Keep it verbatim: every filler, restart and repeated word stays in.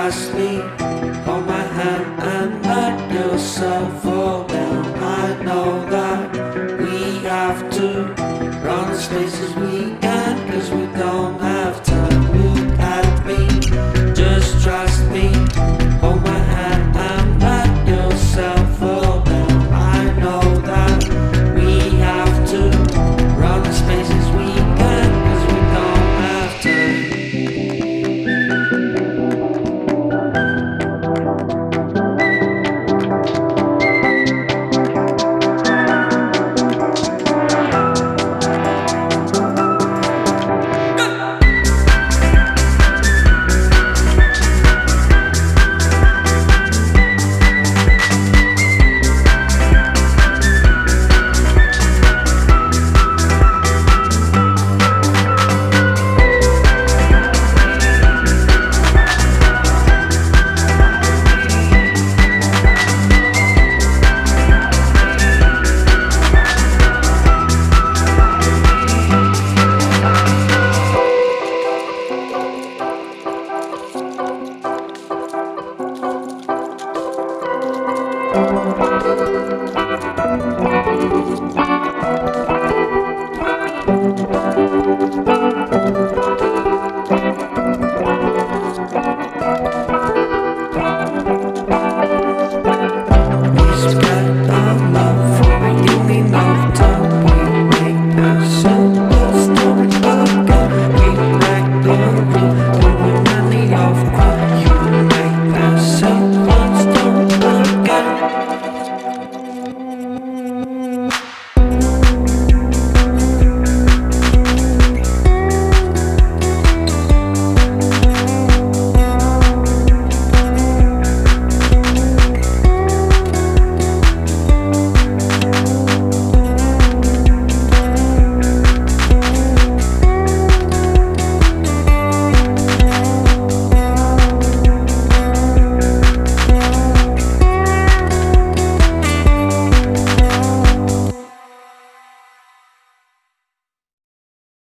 trust me. Hold my hand and let yourself fall down. I know that we have to run as fast as we can, cause we don't have time. Look at me, just trust me. Hold my hand and let yourself fall down. I know that we have to run as fast as we can, cause we don't have time. Thank